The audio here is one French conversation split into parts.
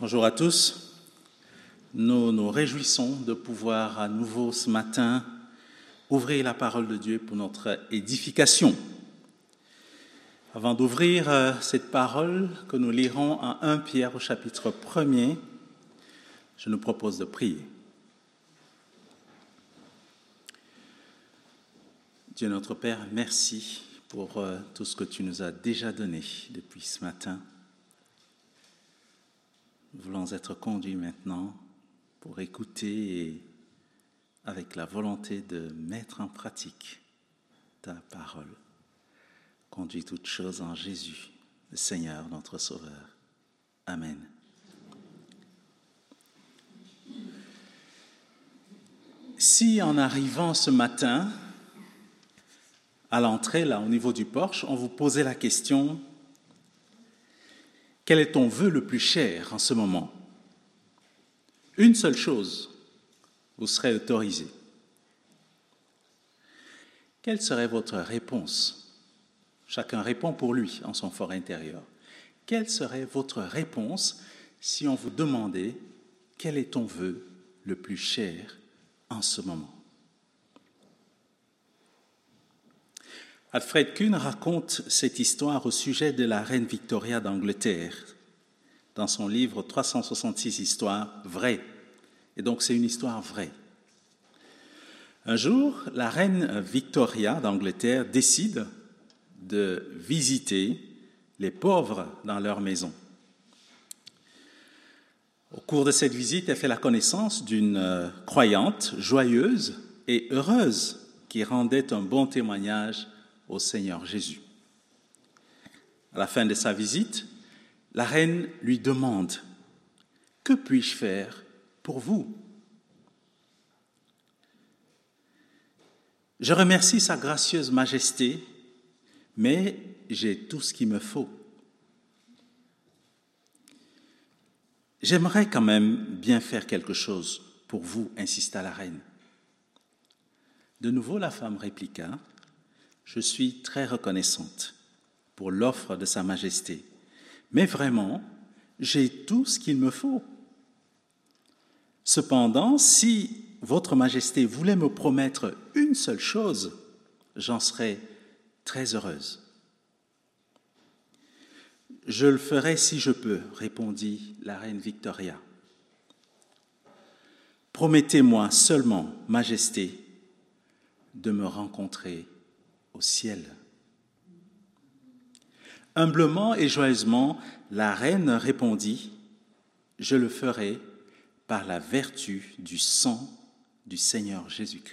Bonjour à tous. Nous nous réjouissons de pouvoir à nouveau ce matin ouvrir la parole de Dieu pour notre édification. Avant d'ouvrir cette parole que nous lirons en 1 Pierre au chapitre 1er, je nous propose de prier. Dieu notre Père, merci pour tout ce que tu nous as déjà donné depuis ce matin. Nous voulons être conduits maintenant pour écouter et avec la volonté de mettre en pratique ta parole. Conduis toutes choses en Jésus, le Seigneur, notre Sauveur. Amen. Si en arrivant ce matin, à l'entrée, là, au niveau du porche, on vous posait la question: quel est ton vœu le plus cher en ce moment? Une seule chose, vous serez autorisé. Quelle serait votre réponse? Chacun répond pour lui en son fort intérieur. Quelle serait votre réponse si on vous demandait quel est ton vœu le plus cher en ce moment? Alfred Kuhn raconte cette histoire au sujet de la reine Victoria d'Angleterre dans son livre 366 histoires vraies. Et donc c'est une histoire vraie. Un jour, la reine Victoria d'Angleterre décide de visiter les pauvres dans leur maison. Au cours de cette visite, elle fait la connaissance d'une croyante joyeuse et heureuse qui rendait un bon témoignage au Seigneur Jésus. À la fin de sa visite, la reine lui demande: « Que puis-je faire pour vous ?» « Je remercie sa gracieuse majesté, mais j'ai tout ce qu'il me faut. » « J'aimerais quand même bien faire quelque chose pour vous, » insista la reine. De nouveau, la femme répliqua: « Je suis très reconnaissante pour l'offre de Sa Majesté, mais vraiment, j'ai tout ce qu'il me faut. Cependant, si Votre Majesté voulait me promettre une seule chose, j'en serais très heureuse. »« Je le ferai si je peux, » répondit la reine Victoria. « Promettez-moi seulement, Majesté, de me rencontrer au ciel. » Humblement et joyeusement, la reine répondit: « Je le ferai par la vertu du sang du Seigneur Jésus-Christ. »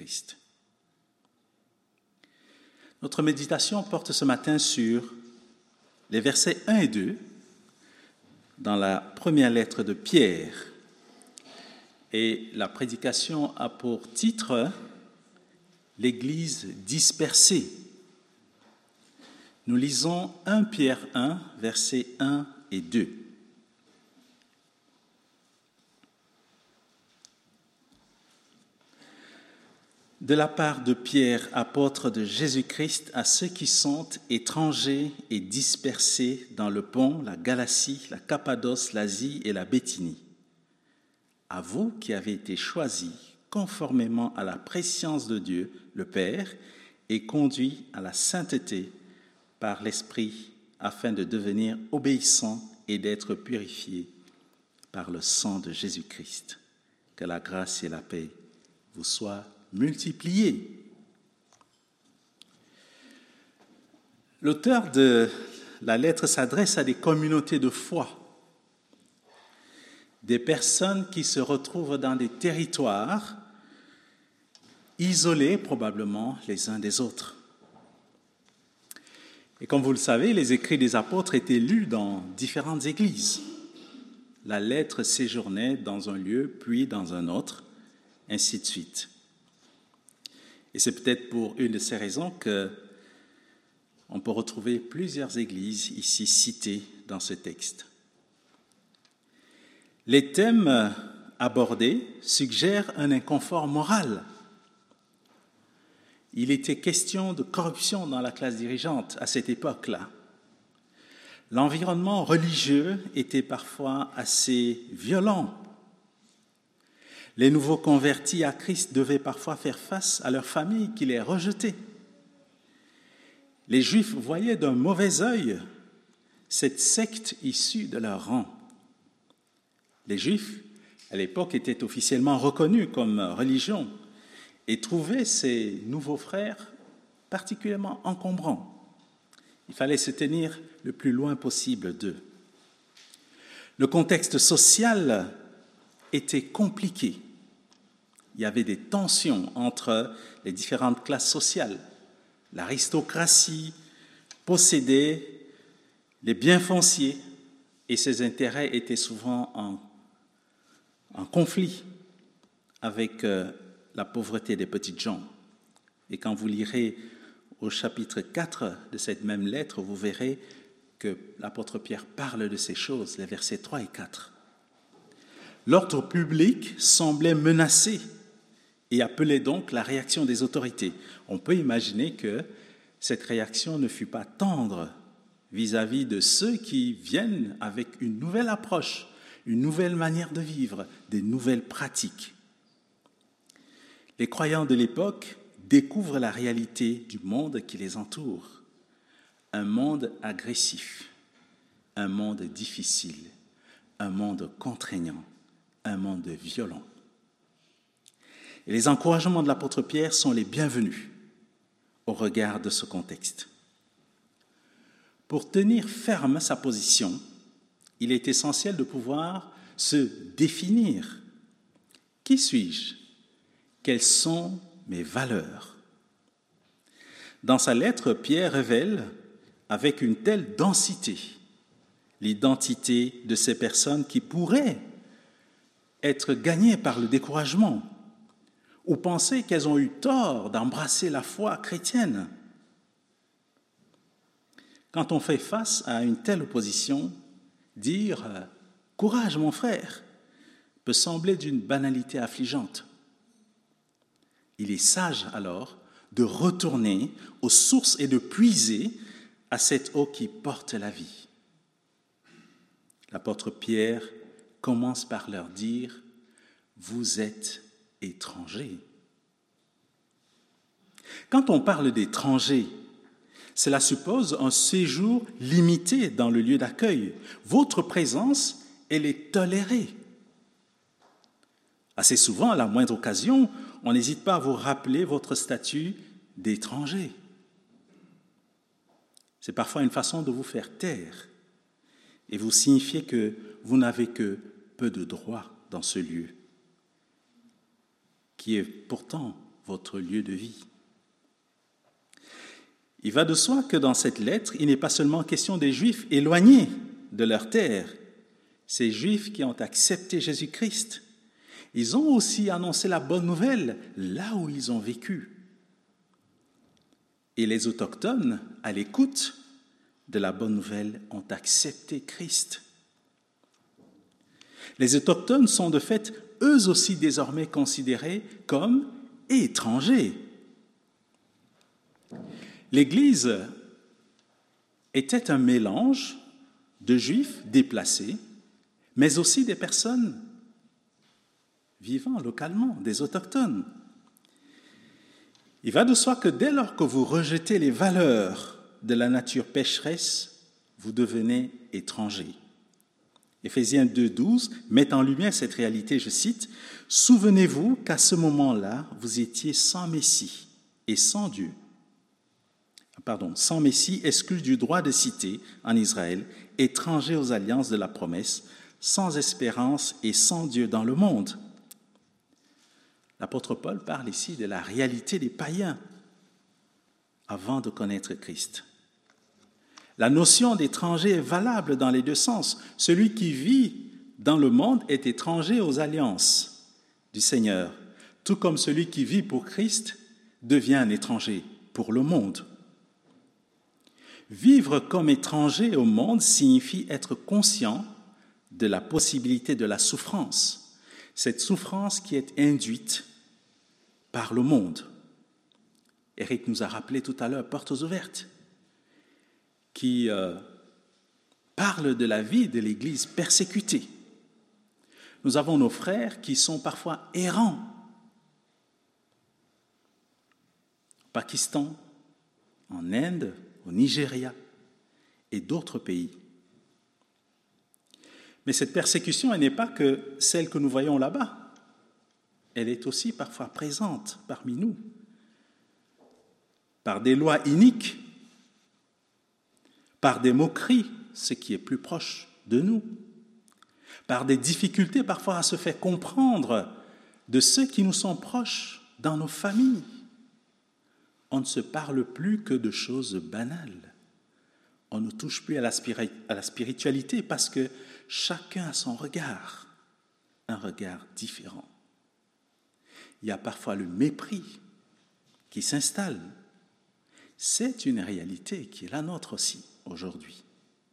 Notre méditation porte ce matin sur les versets 1 et 2 dans la première lettre de Pierre. Et la prédication a pour titre « L'Église dispersée ». Nous lisons 1 Pierre 1, versets 1 et 2. De la part de Pierre, apôtre de Jésus-Christ, à ceux qui sont étrangers et dispersés dans le Pont, la Galatie, la Cappadoce, l'Asie et la Béthynie. À vous qui avez été choisis conformément à la prescience de Dieu, le Père, et conduits à la sainteté par l'Esprit, afin de devenir obéissants et d'être purifiés par le sang de Jésus-Christ. Que la grâce et la paix vous soient multipliées. L'auteur de la lettre s'adresse à des communautés de foi, des personnes qui se retrouvent dans des territoires isolés probablement les uns des autres. Et comme vous le savez, les écrits des apôtres étaient lus dans différentes églises. La lettre séjournait dans un lieu, puis dans un autre, ainsi de suite. Et c'est peut-être pour une de ces raisons qu'on peut retrouver plusieurs églises ici citées dans ce texte. Les thèmes abordés suggèrent un inconfort moral. Il était question de corruption dans la classe dirigeante à cette époque-là. L'environnement religieux était parfois assez violent. Les nouveaux convertis à Christ devaient parfois faire face à leur famille qui les rejetait. Les Juifs voyaient d'un mauvais œil cette secte issue de leur rang. Les Juifs, à l'époque, étaient officiellement reconnus comme religion et trouvaient ces nouveaux frères particulièrement encombrants. Il fallait se tenir le plus loin possible d'eux. Le contexte social était compliqué. Il y avait des tensions entre les différentes classes sociales. L'aristocratie possédait les biens fonciers et ses intérêts étaient souvent en conflit avec la pauvreté des petites gens. Et quand vous lirez au chapitre 4 de cette même lettre, vous verrez que l'apôtre Pierre parle de ces choses, les versets 3 et 4. L'ordre public semblait menacé et appelait donc la réaction des autorités. On peut imaginer que cette réaction ne fut pas tendre vis-à-vis de ceux qui viennent avec une nouvelle approche, une nouvelle manière de vivre, des nouvelles pratiques. Les croyants de l'époque découvrent la réalité du monde qui les entoure. Un monde agressif, un monde difficile, un monde contraignant, un monde violent. Et les encouragements de l'apôtre Pierre sont les bienvenus au regard de ce contexte. Pour tenir ferme sa position, il est essentiel de pouvoir se définir. Qui suis-je? Quelles sont mes valeurs? Dans sa lettre, Pierre révèle avec une telle densité l'identité de ces personnes qui pourraient être gagnées par le découragement ou penser qu'elles ont eu tort d'embrasser la foi chrétienne. Quand on fait face à une telle opposition, dire « courage mon frère » peut sembler d'une banalité affligeante. Il est sage alors de retourner aux sources et de puiser à cette eau qui porte la vie. L'apôtre Pierre commence par leur dire « Vous êtes étrangers ». Quand on parle d'étrangers, cela suppose un séjour limité dans le lieu d'accueil. Votre présence, elle est tolérée. Assez souvent, à la moindre occasion, on n'hésite pas à vous rappeler votre statut d'étranger. C'est parfois une façon de vous faire taire et vous signifier que vous n'avez que peu de droits dans ce lieu, qui est pourtant votre lieu de vie. Il va de soi que dans cette lettre, il n'est pas seulement question des Juifs éloignés de leur terre, ces Juifs qui ont accepté Jésus-Christ. Ils ont aussi annoncé la bonne nouvelle là où ils ont vécu. Et les autochtones, à l'écoute de la bonne nouvelle, ont accepté Christ. Les autochtones sont de fait eux aussi désormais considérés comme étrangers. L'Église était un mélange de Juifs déplacés, mais aussi des personnes vivant localement, des autochtones. Il va de soi que dès lors que vous rejetez les valeurs de la nature pécheresse, vous devenez étrangers. Éphésiens 2,12 met en lumière cette réalité, je cite, « Souvenez-vous qu'à ce moment-là, vous étiez sans Messie et sans Dieu. » sans Messie, exclu du droit de cité en Israël, étranger aux alliances de la promesse, sans espérance et sans Dieu dans le monde. L'apôtre Paul parle ici de la réalité des païens avant de connaître Christ. La notion d'étranger est valable dans les deux sens. Celui qui vit dans le monde est étranger aux alliances du Seigneur, tout comme celui qui vit pour Christ devient un étranger pour le monde. Vivre comme étranger au monde signifie être conscient de la possibilité de la souffrance, cette souffrance qui est induite par le monde. Éric nous a rappelé tout à l'heure, portes ouvertes, qui parle de la vie de l'Église persécutée. Nous avons nos frères qui sont parfois errants. Au Pakistan, en Inde, au Nigeria et d'autres pays. Mais cette persécution, elle n'est pas que celle que nous voyons là-bas. Elle est aussi parfois présente parmi nous, par des lois iniques, par des moqueries, ce qui est plus proche de nous, par des difficultés parfois à se faire comprendre de ceux qui nous sont proches dans nos familles. On ne se parle plus que de choses banales. On ne touche plus à la spiritualité parce que chacun a son regard, un regard différent. Il y a parfois le mépris qui s'installe. C'est une réalité qui est la nôtre aussi aujourd'hui.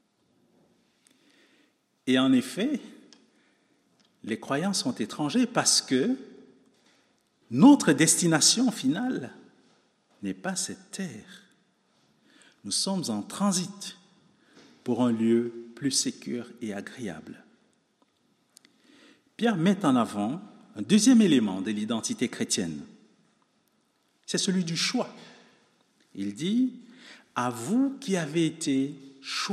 Et en effet, les croyants sont étrangers parce que notre destination finale n'est pas cette terre. Nous sommes en transit pour un lieu plus sécure et agréable. Pierre met en avant un deuxième élément de l'identité chrétienne. C'est celui du choix. Il dit « à vous qui avez été choisis ».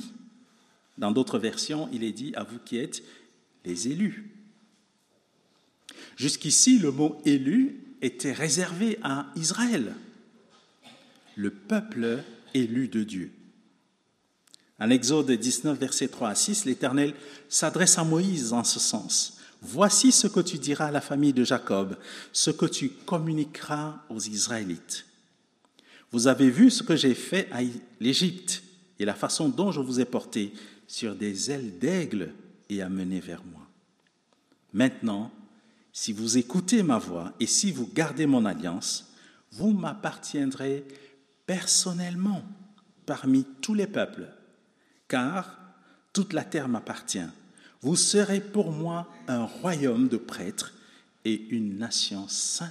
Dans d'autres versions, il est dit « à vous qui êtes les élus ». Jusqu'ici, le mot « élu » était réservé à Israël, le peuple élu de Dieu. En Exode 19, versets 3 à 6, l'Éternel s'adresse à Moïse en ce sens. « Voici ce que tu diras à la famille de Jacob, ce que tu communiqueras aux Israélites. Vous avez vu ce que j'ai fait à l'Égypte et la façon dont je vous ai porté sur des ailes d'aigle et amené vers moi. Maintenant, si vous écoutez ma voix et si vous gardez mon alliance, vous m'appartiendrez personnellement parmi tous les peuples, car toute la terre m'appartient. Vous serez pour moi un royaume de prêtres et une nation sainte. »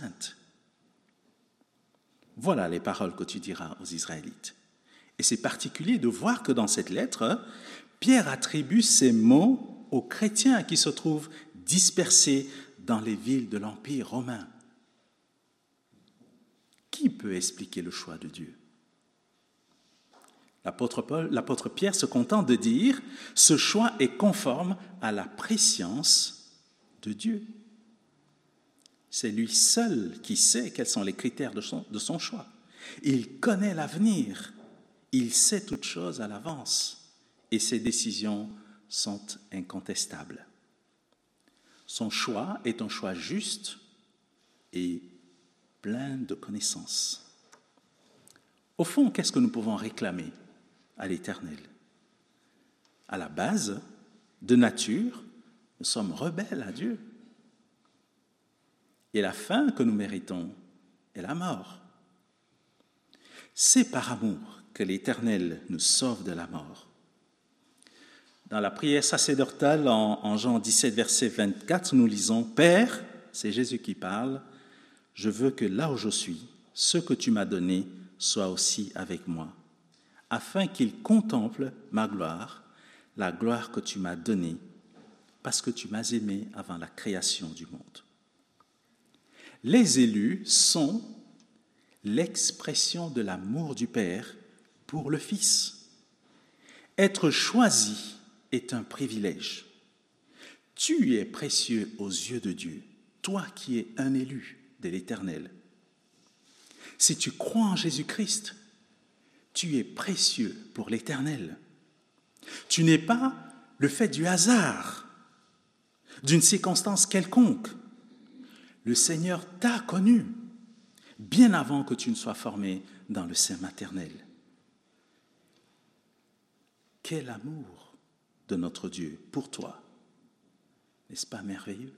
Voilà les paroles que tu diras aux Israélites. Et c'est particulier de voir que dans cette lettre, Pierre attribue ces mots aux chrétiens qui se trouvent dispersés dans les villes de l'Empire romain. Qui peut expliquer le choix de Dieu ? L'apôtre Pierre se contente de dire « ce choix est conforme à la prescience de Dieu ». C'est lui seul qui sait quels sont les critères de son choix. Il connaît l'avenir, il sait toutes choses à l'avance et ses décisions sont incontestables. Son choix est un choix juste et plein de connaissances. Au fond, qu'est-ce que nous pouvons réclamer à l'Éternel ? À la base, de nature, nous sommes rebelles à Dieu. Et la fin que nous méritons est la mort. C'est par amour que l'Éternel nous sauve de la mort. Dans la prière sacerdotale en Jean 17, verset 24, nous lisons « Père, c'est Jésus qui parle, je veux que là où je suis, ce que tu m'as donné soit aussi avec moi, afin qu'il contemple ma gloire, la gloire que tu m'as donnée, parce que tu m'as aimé avant la création du monde. » Les élus sont l'expression de l'amour du Père pour le Fils. Être choisi est un privilège. Tu es précieux aux yeux de Dieu, toi qui es un élu de l'Éternel. Si tu crois en Jésus-Christ, tu es précieux pour l'Éternel. Tu n'es pas le fait du hasard, d'une circonstance quelconque. Le Seigneur t'a connu bien avant que tu ne sois formé dans le sein maternel. Quel amour de notre Dieu pour toi. N'est-ce pas merveilleux?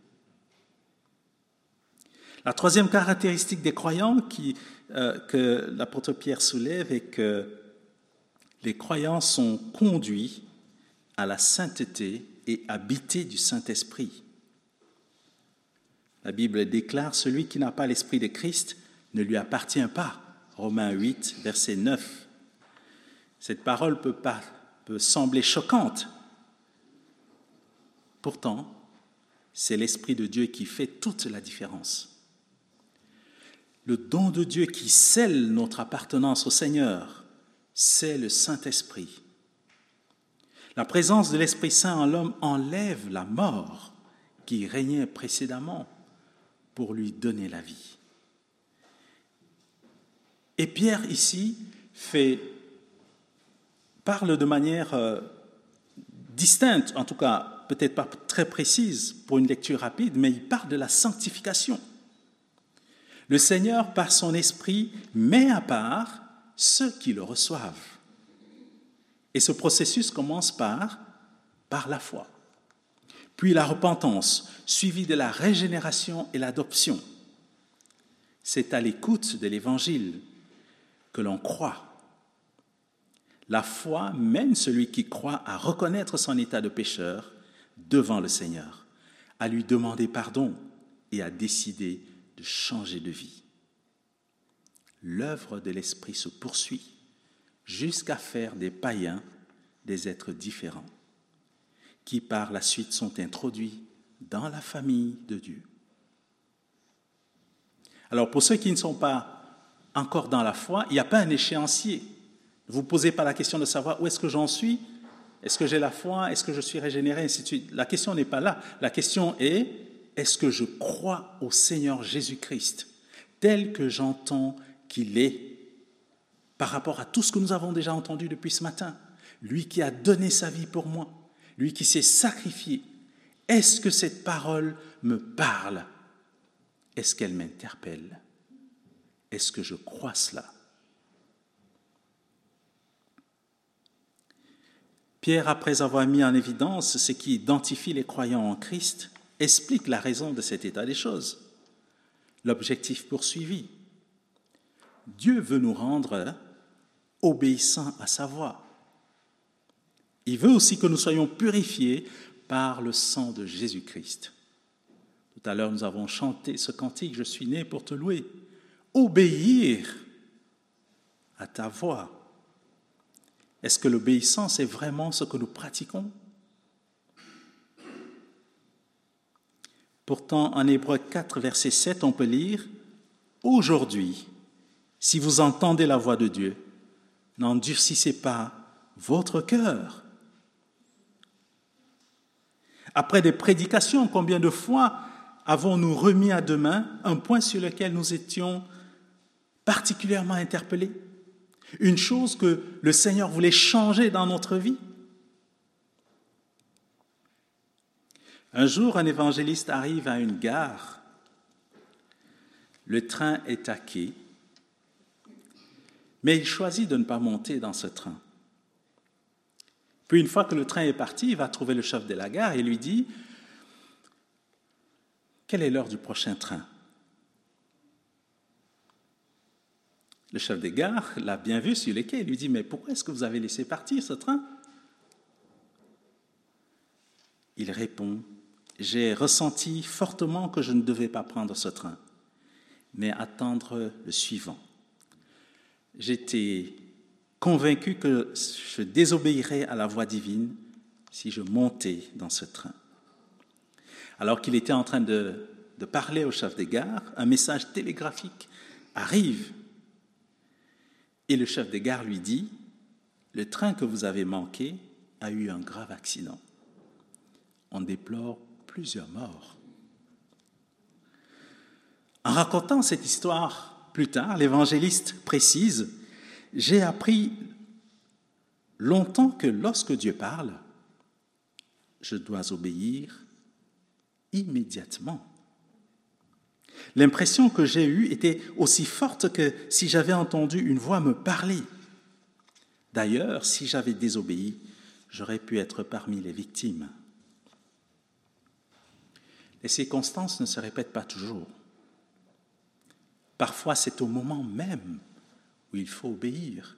La troisième caractéristique des croyants que l'apôtre Pierre soulève est que les croyants sont conduits à la sainteté et habités du Saint-Esprit. La Bible déclare « Celui qui n'a pas l'Esprit de Christ ne lui appartient pas ». Romains 8, verset 9. Cette parole peut peut sembler choquante. Pourtant, c'est l'Esprit de Dieu qui fait toute la différence. Le don de Dieu qui scelle notre appartenance au Seigneur, c'est le Saint-Esprit. La présence de l'Esprit Saint en l'homme enlève la mort qui régnait précédemment pour lui donner la vie. Et Pierre ici parle de manière distincte, en tout cas peut-être pas très précise pour une lecture rapide, mais il parle de la sanctification. Le Seigneur, par son esprit, met à part ceux qui le reçoivent. Et ce processus commence par la foi, puis la repentance, suivie de la régénération et l'adoption. C'est à l'écoute de l'Évangile que l'on croit. La foi mène celui qui croit à reconnaître son état de pécheur devant le Seigneur, à lui demander pardon et à décider de changer de vie. L'œuvre de l'Esprit se poursuit jusqu'à faire des païens des êtres différents, qui par la suite sont introduits dans la famille de Dieu. Alors pour ceux qui ne sont pas encore dans la foi, il n'y a pas un échéancier. Ne vous posez pas la question de savoir où est-ce que j'en suis, est-ce que j'ai la foi, est-ce que je suis régénéré, ainsi de suite. La question n'est pas là. La question est, est-ce que je crois au Seigneur Jésus-Christ tel que j'entends qu'il est par rapport à tout ce que nous avons déjà entendu depuis ce matin? Lui qui a donné sa vie pour moi, lui qui s'est sacrifié. Est-ce que cette parole me parle? Est-ce qu'elle m'interpelle? Est-ce que je crois cela? Pierre, après avoir mis en évidence ce qui identifie les croyants en Christ, explique la raison de cet état des choses, l'objectif poursuivi. Dieu veut nous rendre obéissants à sa voix. Il veut aussi que nous soyons purifiés par le sang de Jésus-Christ. Tout à l'heure, nous avons chanté ce cantique « Je suis né pour te louer ». Obéir à ta voix. Est-ce que l'obéissance est vraiment ce que nous pratiquons? Pourtant, en Hébreux 4, verset 7, on peut lire « Aujourd'hui, si vous entendez la voix de Dieu, n'endurcissez pas votre cœur. » Après des prédications, combien de fois avons-nous remis à demain un point sur lequel nous étions particulièrement interpellés? Une chose que le Seigneur voulait changer dans notre vie? Un jour, un évangéliste arrive à une gare. Le train est à quai, mais il choisit de ne pas monter dans ce train. Puis une fois que le train est parti, il va trouver le chef de la gare et lui dit « Quelle est l'heure du prochain train ?» Le chef de gare l'a bien vu sur les quais et lui dit « Mais pourquoi est-ce que vous avez laissé partir ce train ?» Il répond « J'ai ressenti fortement que je ne devais pas prendre ce train, mais attendre le suivant. J'étais convaincu que je désobéirais à la voix divine si je montais dans ce train. » Alors qu'il était en train de parler au chef de gare, un message télégraphique arrive. Et le chef de gare lui dit « Le train que vous avez manqué a eu un grave accident. On déplore plusieurs morts. » En racontant cette histoire plus tard, l'évangéliste précise « J'ai appris longtemps que lorsque Dieu parle, je dois obéir immédiatement. L'impression que j'ai eue était aussi forte que si j'avais entendu une voix me parler. D'ailleurs, si j'avais désobéi, j'aurais pu être parmi les victimes. » Les circonstances ne se répètent pas toujours. Parfois, c'est au moment même où il faut obéir.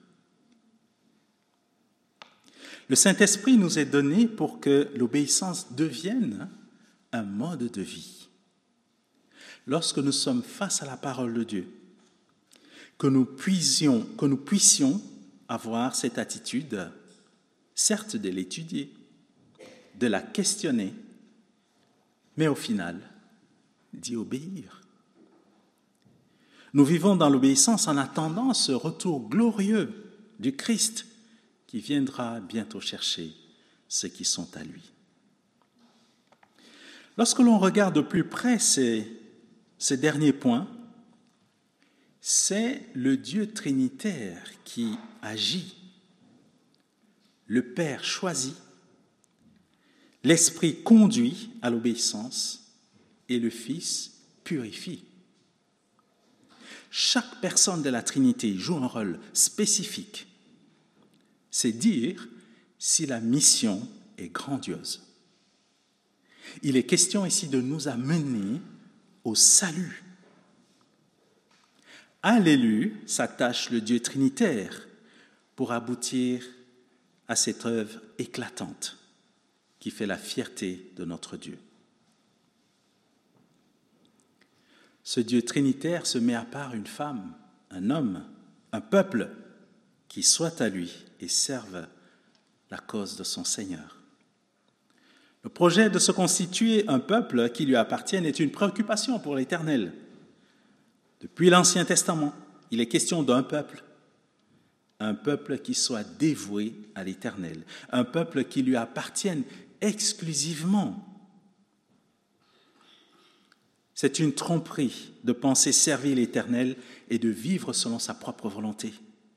Le Saint-Esprit nous est donné pour que l'obéissance devienne un mode de vie. Lorsque nous sommes face à la parole de Dieu, que nous puissions avoir cette attitude certes de l'étudier, de la questionner, mais au final, d'y obéir. Nous vivons dans l'obéissance en attendant ce retour glorieux du Christ qui viendra bientôt chercher ceux qui sont à lui. Lorsque l'on regarde de plus près ces derniers points, c'est le Dieu trinitaire qui agit. Le Père choisit, l'Esprit conduit à l'obéissance et le Fils purifie. Chaque personne de la Trinité joue un rôle spécifique. C'est dire si la mission est grandiose. Il est question ici de nous amener au salut. À l'élu s'attache le Dieu trinitaire pour aboutir à cette œuvre éclatante qui fait la fierté de notre Dieu. Ce Dieu trinitaire se met à part une femme, un homme, un peuple qui soit à lui et serve la cause de son Seigneur. Le projet de se constituer un peuple qui lui appartienne est une préoccupation pour l'Éternel. Depuis l'Ancien Testament, il est question d'un peuple qui soit dévoué à l'Éternel, un peuple qui lui appartienne exclusivement. C'est une tromperie de penser servir l'Éternel et de vivre selon sa propre volonté.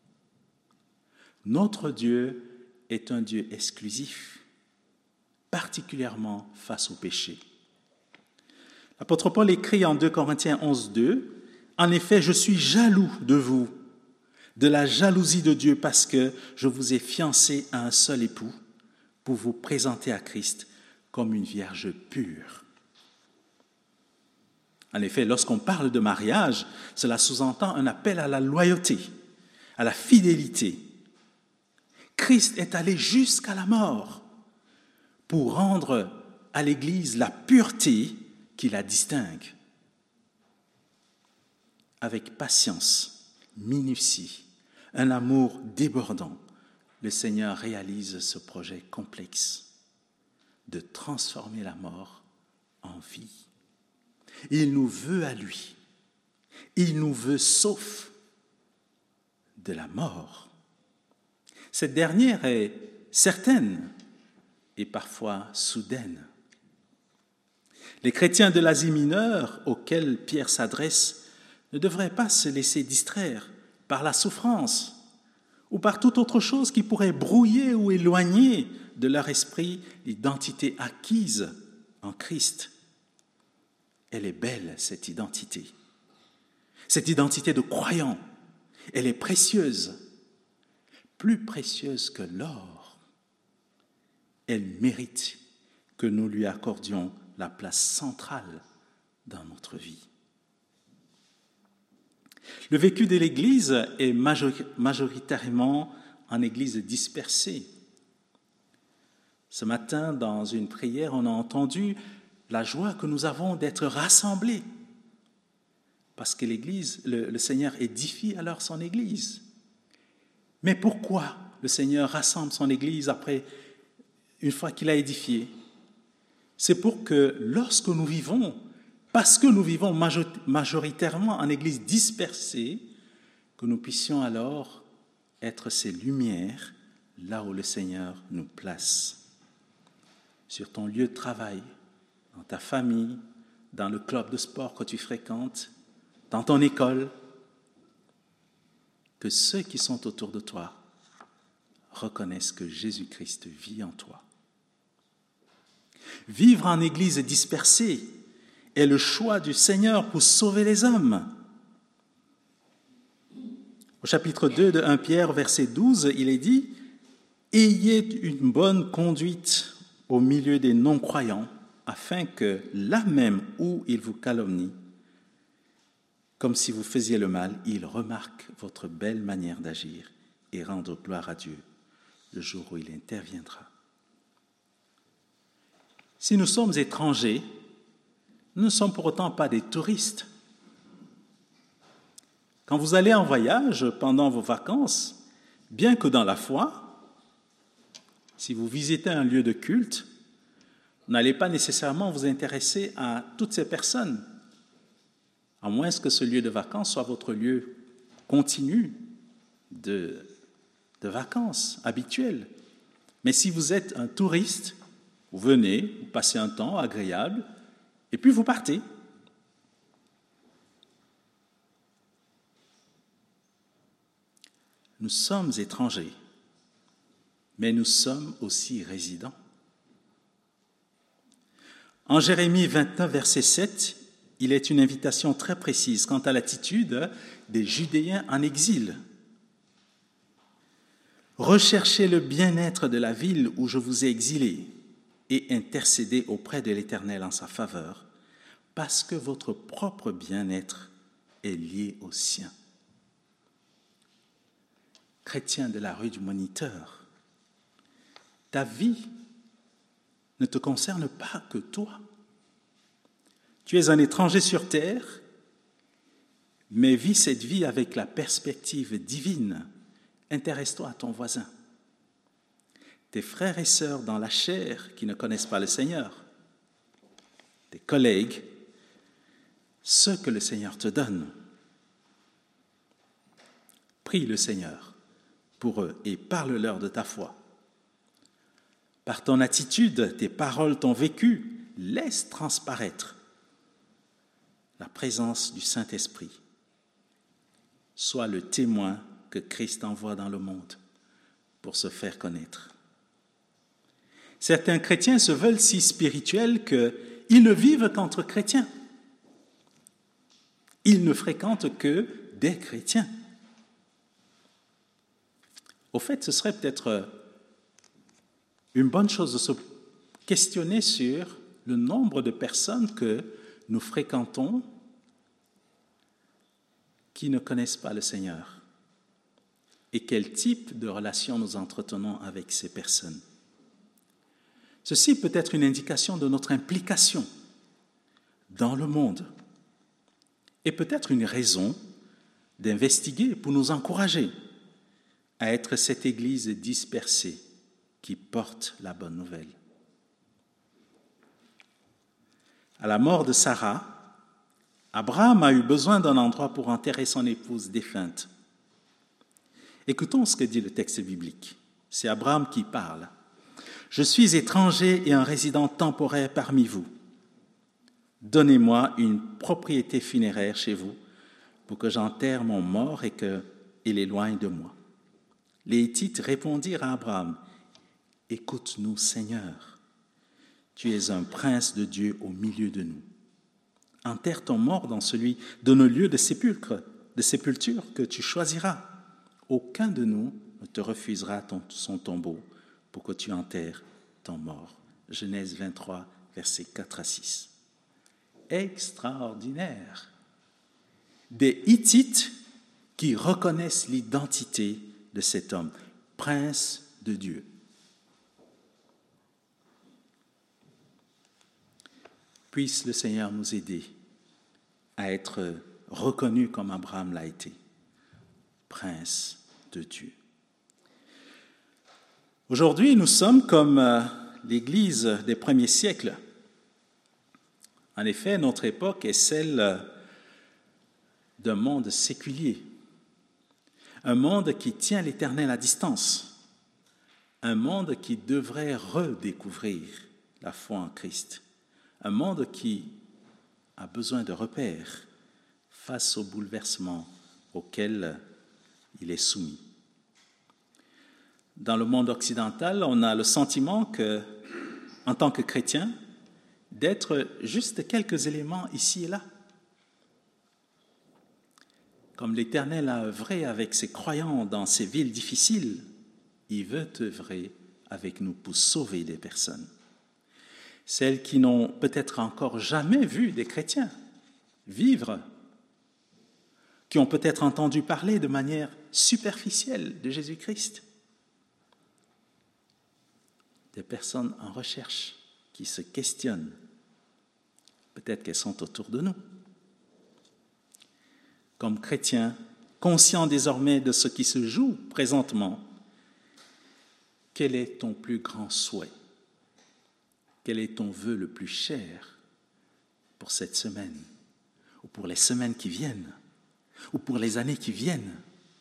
Notre Dieu est un Dieu exclusif, particulièrement face au péché. L'apôtre Paul écrit en 2 Corinthiens 11, 2, « En effet, je suis jaloux de vous, de la jalousie de Dieu, parce que je vous ai fiancés à un seul époux pour vous présenter à Christ comme une vierge pure. » En effet, lorsqu'on parle de mariage, cela sous-entend un appel à la loyauté, à la fidélité. Christ est allé jusqu'à la mort pour rendre à l'Église la pureté qui la distingue. Avec patience, minutie, un amour débordant, le Seigneur réalise ce projet complexe de transformer la mort en vie. Il nous veut à lui. Il nous veut sauf de la mort. Cette dernière est certaine et parfois soudaine. Les chrétiens de l'Asie mineure auxquels Pierre s'adresse ne devraient pas se laisser distraire par la souffrance ou par toute autre chose qui pourrait brouiller ou éloigner de leur esprit l'identité acquise en Christ. Elle est belle, cette identité de croyant. Elle est précieuse, plus précieuse que l'or. Elle mérite que nous lui accordions la place centrale dans notre vie. Le vécu de l'Église est majoritairement en Église dispersée. Ce matin, dans une prière, on a entendu la joie que nous avons d'être rassemblés, parce que l'Église, le Seigneur édifie alors son Église. Mais pourquoi le Seigneur rassemble son Église une fois qu'il a édifié? C'est pour que lorsque nous vivons, parce que nous vivons majoritairement en Église dispersée, que nous puissions alors être ces lumières là où le Seigneur nous place. Sur ton lieu de travail, dans ta famille, dans le club de sport que tu fréquentes, dans ton école, que ceux qui sont autour de toi reconnaissent que Jésus-Christ vit en toi. Vivre en église dispersée est le choix du Seigneur pour sauver les hommes. Au chapitre 2 de 1 Pierre, verset 12, il est dit « Ayez une bonne conduite au milieu des non-croyants, afin que, là même où ils vous calomnient, comme si vous faisiez le mal, ils remarquent votre belle manière d'agir et rendent gloire à Dieu le jour où il interviendra. » Si nous sommes étrangers, nous ne sommes pour autant pas des touristes. Quand vous allez en voyage pendant vos vacances, bien que dans la foi, Si vous visitez un lieu de culte, vous n'allez pas nécessairement vous intéresser à toutes ces personnes, à moins que ce lieu de vacances soit votre lieu continu de vacances habituel. Mais si vous êtes un touriste, vous venez, vous passez un temps agréable, et puis vous partez. Nous sommes étrangers, mais nous sommes aussi résidents. En Jérémie 29, verset 7, il est une invitation très précise quant à l'attitude des Judéens en exil. Recherchez le bien-être de la ville où je vous ai exilés et intercédez auprès de l'Éternel en sa faveur, parce que votre propre bien-être est lié au sien. Chrétien de la rue du Moniteur, ta vie ne te concerne pas que toi. Tu es un étranger sur terre, mais vis cette vie avec la perspective divine. Intéresse-toi à ton voisin, tes frères et sœurs dans la chair qui ne connaissent pas le Seigneur, tes collègues, ceux que le Seigneur te donne. Prie le Seigneur pour eux et parle-leur de ta foi. Par ton attitude, tes paroles, ton vécu, laisse transparaître la présence du Saint-Esprit. Sois le témoin que Christ envoie dans le monde pour se faire connaître. Certains chrétiens se veulent si spirituels qu'ils ne vivent qu'entre chrétiens. Ils ne fréquentent que des chrétiens. Au fait, ce serait peut-être une bonne chose de se questionner sur le nombre de personnes que nous fréquentons qui ne connaissent pas le Seigneur et quel type de relation nous entretenons avec ces personnes. Ceci peut être une indication de notre implication dans le monde et peut-être une raison d'investiguer pour nous encourager à être cette Église dispersée qui porte la bonne nouvelle. À la mort de Sarah, Abraham a eu besoin d'un endroit pour enterrer son épouse défunte. Écoutons ce que dit le texte biblique. C'est Abraham qui parle. « Je suis étranger et un résident temporaire parmi vous. Donnez-moi une propriété funéraire chez vous pour que j'enterre mon mort et qu'il éloigne de moi. » Les Hittites répondirent à Abraham, « Écoute-nous, Seigneur, tu es un prince de Dieu au milieu de nous. Enterre ton mort dans celui de nos lieux de sépulture que tu choisiras. Aucun de nous ne te refusera son tombeau pour que tu enterres ton mort. » Genèse 23, versets 4 à 6. Extraordinaire. Des Hittites qui reconnaissent l'identité de cet homme, prince de Dieu. Puisse le Seigneur nous aider à être reconnus comme Abraham l'a été, prince de Dieu. Aujourd'hui, nous sommes comme l'Église des premiers siècles. En effet, notre époque est celle d'un monde séculier, un monde qui tient l'Éternel à distance, un monde qui devrait redécouvrir la foi en Christ, un monde qui a besoin de repères face aux bouleversements auxquels il est soumis. Dans le monde occidental, on a le sentiment que, en tant que chrétien, d'être juste quelques éléments ici et là. Comme l'Éternel a œuvré avec ses croyants dans ces villes difficiles, il veut œuvrer avec nous pour sauver des personnes. Celles qui n'ont peut-être encore jamais vu des chrétiens vivre, qui ont peut-être entendu parler de manière superficielle de Jésus-Christ. Des personnes en recherche qui se questionnent. Peut-être qu'elles sont autour de nous. Comme chrétiens, conscients désormais de ce qui se joue présentement, quel est ton plus grand souhait? Quel est ton vœu le plus cher pour cette semaine, ou pour les semaines qui viennent, ou pour les années qui viennent?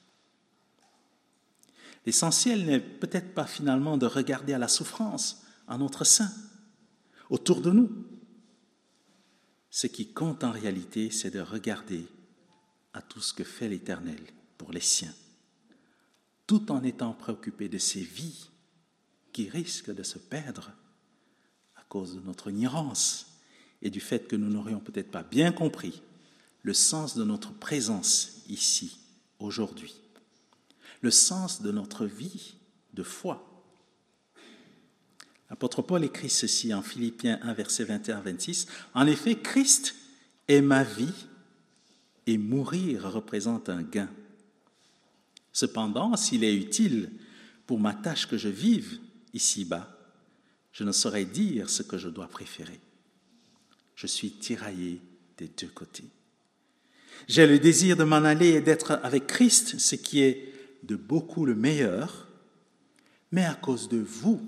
L'essentiel n'est peut-être pas finalement de regarder à la souffrance en notre sein, autour de nous. Ce qui compte en réalité, c'est de regarder à tout ce que fait l'Éternel pour les siens, tout en étant préoccupé de ces vies qui risquent de se perdre à cause de notre ignorance et du fait que nous n'aurions peut-être pas bien compris le sens de notre présence ici, aujourd'hui, le sens de notre vie de foi. L'apôtre Paul écrit ceci en Philippiens 1, versets 21-26. « En effet, Christ est ma vie et mourir représente un gain. Cependant, s'il est utile pour ma tâche que je vive ici-bas, je ne saurais dire ce que je dois préférer. Je suis tiraillé des deux côtés. J'ai le désir de m'en aller et d'être avec Christ, ce qui est de beaucoup le meilleur, mais à cause de vous,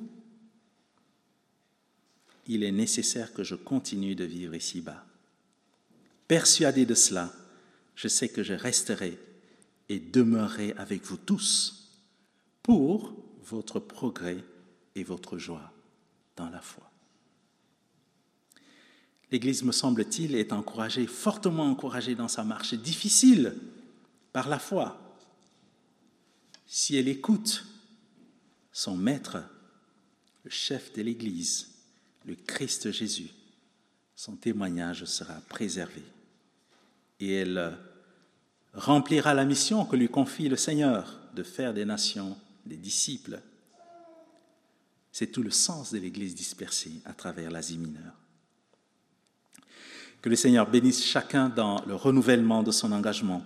il est nécessaire que je continue de vivre ici-bas. Persuadé de cela, je sais que je resterai et demeurerai avec vous tous pour votre progrès et votre joie dans la foi. » L'Église, me semble-t-il, est encouragée, fortement encouragée dans sa marche difficile par la foi. Si elle écoute son maître, le chef de l'Église, le Christ Jésus, son témoignage sera préservé. Et elle remplira la mission que lui confie le Seigneur de faire des nations des disciples. C'est tout le sens de l'Église dispersée à travers l'Asie mineure. Que le Seigneur bénisse chacun dans le renouvellement de son engagement,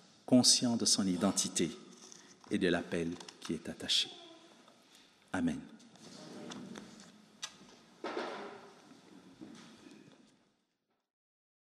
conscient de son identité et de l'appel qui est attaché. Amen.